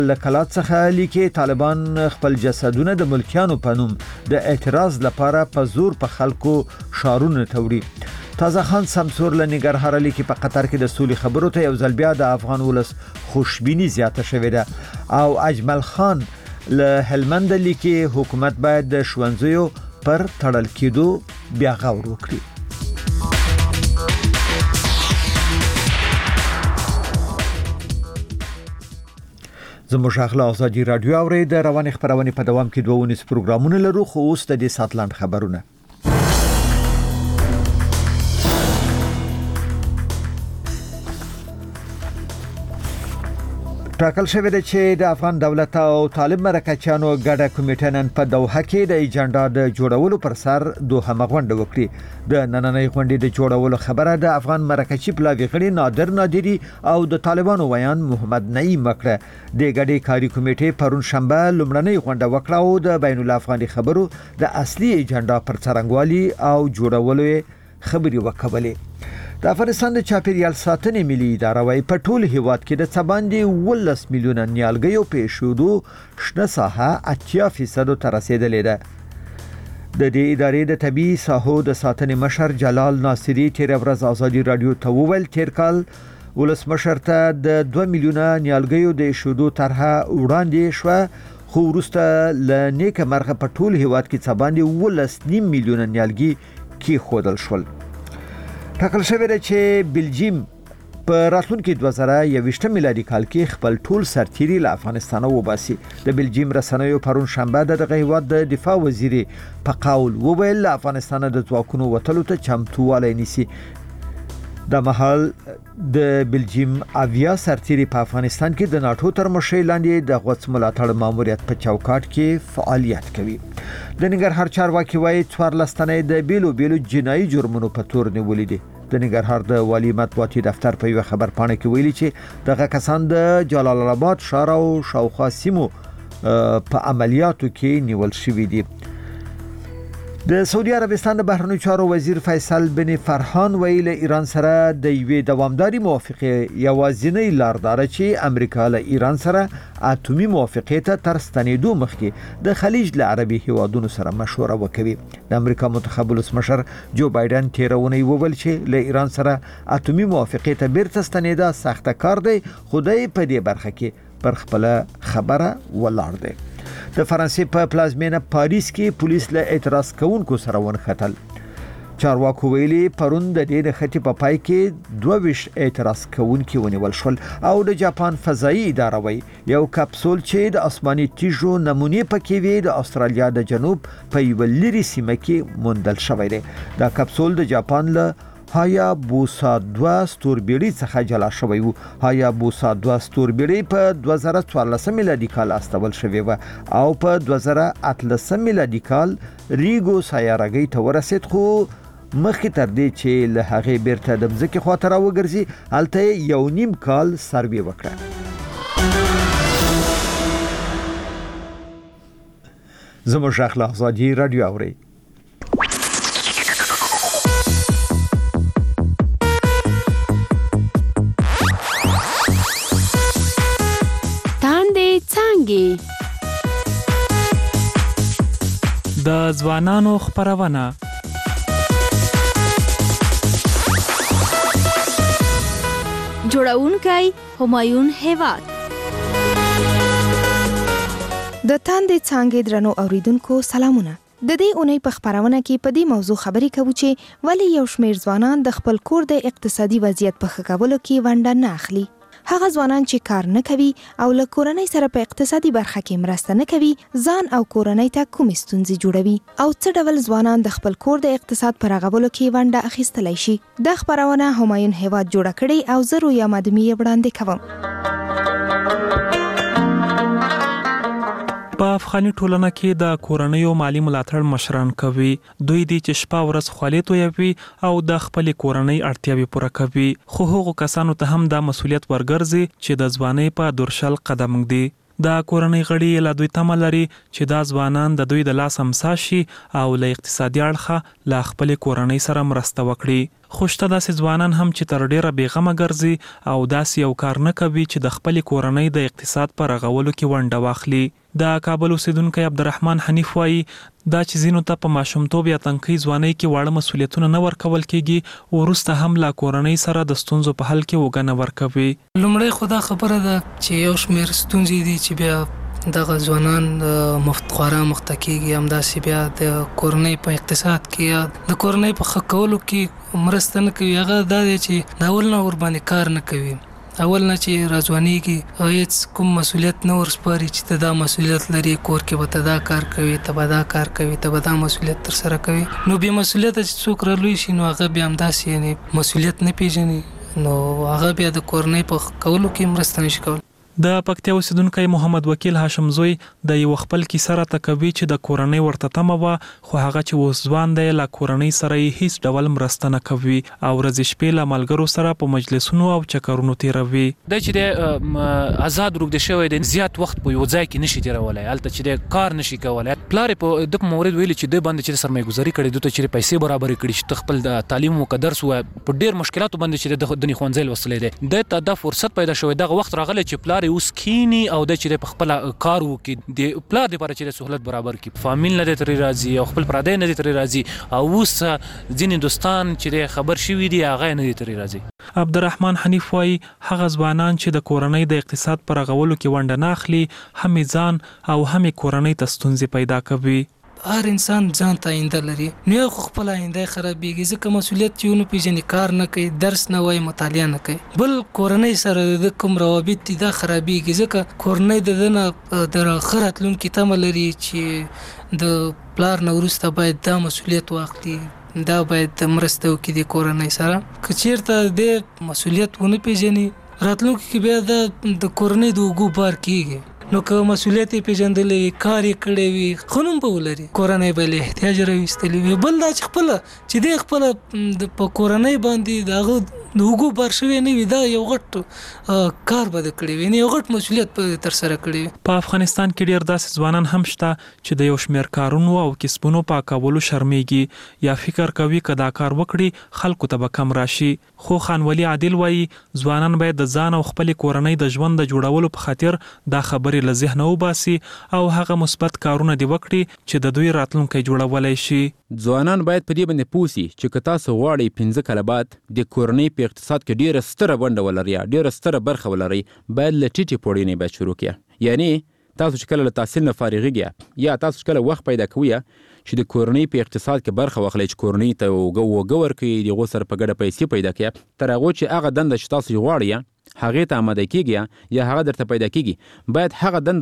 لکلات څخه لیکي طالبان خپل جسدونه د ملکیانو په نوم د اعتراض لپاره په زور په خلکو شارونه توړي. تازه خان سمسور له نګرهار لیکي په قطر کې د سولې خبرو ته یو ځل بیا د افغان ولس خوشبینی زیاته شوې ده. او اجمل خان له هلمند لیکي حکومت باید د ښوونځیو پر تړل کېدو بیا غور وکړي. زموږ اخلا ازادي رادیو اوري د رواني خبرونه په دوام کې 2 پروګرامونه لرو خو اوس د ساتلاند خبرونه. ټاکل شوی دی چې د افغان دولت او طالب مرکچیانو ګډه کمیټه نن په دوحه کې د ایجنډا د جوړولو پر سر دوه مغونډه وکړي. د نننۍ غونډې د جوړولو خبره د افغان مرکچی پلاوی غړي نادر نادری او د طالبانو ویان محمد نعیم مکړه. د ګډې کاری کمیټې پرون شنبه لومړنۍ غونډه وکړه او د بین الافغاني خبرو د اصلي ایجنډا پر څرنګوالي او جوړولو خبري وکولې. د افغانستان د چاپیریال ساتنې ملي اداره وايي په ټول هیواد کې د څباندې 18 میلیونه نیالګیو پېښودو شنه ساحه 80% ته رسیدلې ده. د دې ادارې د طبي ساحو د ساتنې مشر جلال ناصری تیر ورځ ازادي رادیو ته وویل تیر کال ولسمشر ته د 2 میلیونه نیالګیو د شودو طرحه وړاندې شو خو وروسته ل نیک مرغه په ټول هیواد کې څباندې 18 میلیونه نیالګي کې خودل شول. ټاکل شوی دی چې بلجیم په راتلونکي 2021 میلادي کال کې خپل ټول سرتیري له افغانستان وباسي. د بلجیم رسنیو پرون شنبه د هیواد د دفاع وزیر په قول وویل افغانستان د ځواکونو وټلو ته چمتووالی نیسي. د مهال د بلجیم اویا سرتیري په افغانستان کې د ناتو تر مشرۍ لاندې د غوڅ ملاتړ ماموریت په چوکاټ کې فعالیت کوي. د ننګرهار چارواکي وايي 14 تنه د بیلو جنایي جرمونو په تور نیولې دي. د ننګرهار د والی مطبوعاتي دفتر په یو خبر پاڼه کې ویلي چې دغه کسان د جلال آباد ښار او شاوخوا سیمو په عملیاتو کې نیول شوي دي. د سعودي عربستان د بهرنیو چارو وزیر فیصل بن فرحان ویل ایران سره د یوې دوامداري موافقه یوازینی لاردار چې امریکا له ایران سره اتومي موافقه ته تر ستنېدو مخکې د خلیج له عربي هیوادونو سره مشوره وکوي. د امریکا منتخب ولسمشر جو بایدن تیرونی وویل چې له ایران سره اتومي موافقه ته بیرته ستنېدا سخت کار دی خو د په دې برخه کې پر خپل خبره ولاړ دی. د فرانسې په پلازمینه پاریس کې پولیس له اعتراض کوونکو سره ونښتل. چارواکو ویلي پرون د دې د خټې په پای کې 22 اعتراض کوونکي ونیول شول. او د جاپان فضایي اداره وايي یو کپسول چې د آسماني تیږو نمونې پکې وي د استرالیا د جنوب په یو لري سیمه کې موندل شوی دی. دا کپسول د جاپان له هایابوسا 2 ستوربیړی څخه جلا شوی وو. هایابوسا 2 ستوربیړی په 2014 میلادي کال استول شوی و او په 2018 میلادي کال ریګو سیارهګۍ ته ورسید خو مخکې تر دې چې له هغې بیرته د ځمکې خواته راوګرځي هلته یو نیم کال سروې وکړه. زموږ اخلا ازادي رادیو اوري. د ځوانانو خبرونه جوړونکی همایون هیواد. د تاندې څانګې درنو اوریدونکو سلامونه. د دې اونۍ په خبرونه کې په دې موضوع خبرې کوو چې ولی یو شمېر ځوانان د خپل کور د اقتصادي وضعیت په ښه کولو کې ونډه نه اخلي. هغه ځوانان چې کار نه کوي او له کورنۍ سره په اقتصادي برخه کې مرسته نه کوي ځان او کورنۍ ته کومې ستونزې جوړوي او څه ډول ځوانان د خپل کور د اقتصاد په رغولو کې ونډه اخیستلی شي. دا خبرونه همایون هیواد جوړه کړې او زه رویا مادمي یې وړاندې کوم. په افغاني ټولنه کې د کورنیو مالی ملاتړ مشران کوي. دوی دي چې شپه ورځ خولې تویوي او د خپل کورنۍ اړتیاوې پوره کوي. خو هغو کسانو ته هم دا مسولیت ورګرځي چې د ځوانۍ په دورشل قدم ږدي. د کورنۍ غړي له دوی تمه لري چې دا ځوانان د دوی د لاس امسا شي او له اقتصادي اړخه له خپلې کورنۍ سره مرسته وکړي. خو شته داسې ځوانان هم چې تر ډیره بېغمه ګرځي او داسې یو کار نه کوي چې د خپلې کورنۍ د اقتصاد په رغولو کې ونډه واخلي. د کابل اوسیدونکی عبدالرحمن حنیف وایي دا چې ځینو ته په ماشومتوب یا تنکۍ ځوانۍ کې واړه مسؤلیتونه نه ورکول کیږي، وروسته هم له کورنۍ سره د ستونزو په حل کې وګنه ورکوي. لومړی خو دا خبره ده چې یو شمېر ستونزې دي چې بیا دغه ځوانان خورا مخته کېږي، همداسې بیا د کورنۍ په اقتصاد کې یا د کورنۍ په ښه کولو کې مرسته نه کوي. هغه دا دی چې د اول نه ورباندې کار نه کوي، اول نه چې راځوانېږي هېڅ کوم مسؤلیت نه ورسپاري چې ته دا مسؤلیت لري، کور کې به ته دا کار کوي، ته به دا کار کوي، ته به دا مسؤلیت ترسره کوي. نو بې مسؤلیته چې څوک رالوی شي نو هغه بیا همداسې یعنې مسؤلیت نه پېژني، نو هغه بیا د کورنۍ په کولو کې مرسته نشي کولی. د پکتیا اوسیدونکی محمد وکیل هاشم زوی د یو خپل کیسه راته کوي چې د کورنۍ ورته تمه وه، خو هغه چې اوس ځوان دی له کورنۍ سره یې هیڅ ډول مرسته نه کوي او ورځې شپې له ملګرو سره په مجلسونو او چکرونو تیروي. دا چې د آزاد روږدی شوی دی، زیات وخت په یو ځای کې نشي تیرولی، هلته چې د کار نشي کولی. پلار یې په د مورد ویلي چې د باندې چې سرمایه گذاري کړې، دوی ته چې پیسې برابرې کړي چې خپل د تعلیم وکړه، درس ووایه، په ډېر مشکلاتو باندې چې د ښوونځی لوستلی دی، د ته دا فرصت پیدا شوی، دغه وخت راغلی چې پلار یې اوس کینی او د چې په خپل کار وکړي، د پلار لپاره چې سہولت برابر کړي. فامیل نه دی ترې راځي او خپل پردی نه دی ترې راځي، او اوس ځینې دوستان چې خبر شوي دي هغه نه دی ترې راځي. عبدالرحمن حنیف وایي هغه ځوانان چې د کورنۍ د اقتصاد په رغولو کې ونډه نه اخلي، هم ځان او هم کورنۍ ته ستونزې پیدا کوي. هر انسان ځان ته آینده لري، نو یو خو خپل آینده خرابېږي ځکه مسؤلیت چې ونه پېژني، کار نه کوي، درس نه وایي، مطالعه نه کوي. بل کورنۍ سره د کوم روابط دي دا خرابېږي ځکه کورنۍ د ده نه د ښه راتلونکي تمه لري چې د پلار نه وروسته باید دا مسؤلیت واخلي، دا باید مرسته وکړي د کورنۍ سره. که چېرته د مسؤلیت ونه پېژني راتلونکي کې بیا د کورنۍ د اوږو بار کېږي. نو که مسؤلیت یې پېژندلی وي، کار یې کړی وي، ښه نوم به ولري، کورنۍ به له احتیاج راویستلی وي. بل دا چې خپله چې دی خپله په کورنۍ باندې د هغه د اوږو بار شوی نه وي، دا یو غټ کار به ده کړی وي، یو غټ مسؤلیت به ترسره کړی وي. په افغانستان کې ډېر داسې ځوانان هم شته چې د یو شمېر کارونو او کسبونو په کولو شرمېږي یا فکر کوي که دا کار وکړي خلکو ته به کم راشي. خو خانولي عادل وایي ځوانان باید د ځان او خپلې کورنۍ د ژوند د جوړولو په خاطر دا خبرې له ذهنه وباسي او هغه مثبت کارونه دې وکړي چې د دوی راتلونکی جوړولی شي. ځوانان باید په دې باندې پوه سي چې که تاسو غواړئ 15 کاله بعد د کورنۍ په اقتصاد کې ډېره ستره ونډه ولرئ، ډېره ستره برخه ولرئ، باید له ټیټې پوړۍ نه باید شروع کړئ. یعنې تاسو چې کله له تحصیل نه فارغېږئ یا تاسو چې کله وخت پیدا کوئ چې د کورنۍ په اقتصاد کې برخه واخلئ، چې کورنۍ ته اوږه ورکړئ، د هغو سره په ګډه پیسې پیدا کړئ، تر هغو چې هغه دنده چې تاسو یې غواړئ هغې ته آماده کېږي یا هغه درته پیدا کېږي، باید هغه دنده